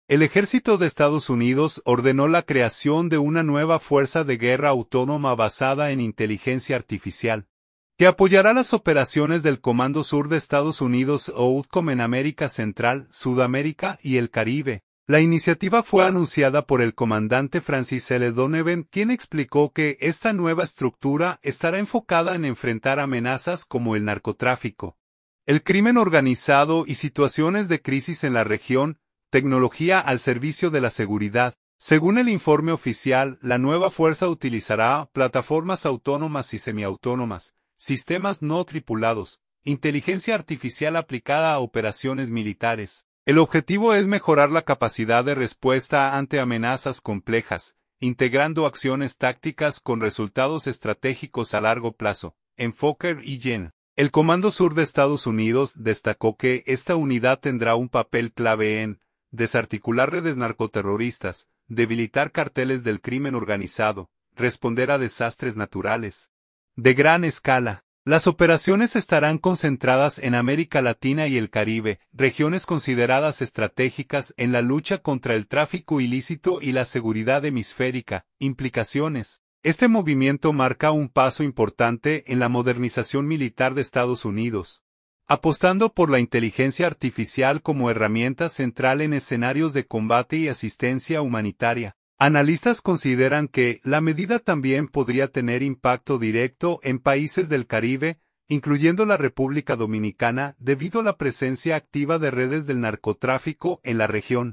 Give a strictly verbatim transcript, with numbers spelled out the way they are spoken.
El ejército de Estados Unidos ordenó la creación de una nueva fuerza de guerra autónoma basada en inteligencia artificial, que apoyará las operaciones del Comando Sur de Estados Unidos o U T C O M en América Central, Sudamérica y el Caribe. La iniciativa fue anunciada por el comandante Francis L. Donovan, quien explicó que esta nueva estructura estará enfocada en enfrentar amenazas como el narcotráfico, el crimen organizado y situaciones de crisis en la región, tecnología al servicio de la seguridad. Según el informe oficial, la nueva fuerza utilizará plataformas autónomas y semiautónomas, sistemas no tripulados, inteligencia artificial aplicada a operaciones militares. El objetivo es mejorar la capacidad de respuesta ante amenazas complejas, integrando acciones tácticas con resultados estratégicos a largo plazo. Enfoque y Yen. El Comando Sur de Estados Unidos destacó que esta unidad tendrá un papel clave en desarticular redes narcoterroristas, debilitar carteles del crimen organizado, responder a desastres naturales de gran escala. Las operaciones estarán concentradas en América Latina y el Caribe, regiones consideradas estratégicas en la lucha contra el tráfico ilícito y la seguridad hemisférica. Implicaciones. Este movimiento marca un paso importante en la modernización militar de Estados Unidos, apostando por la inteligencia artificial como herramienta central en escenarios de combate y asistencia humanitaria. Analistas consideran que la medida también podría tener impacto directo en países del Caribe, incluyendo la República Dominicana, debido a la presencia activa de redes del narcotráfico en la región.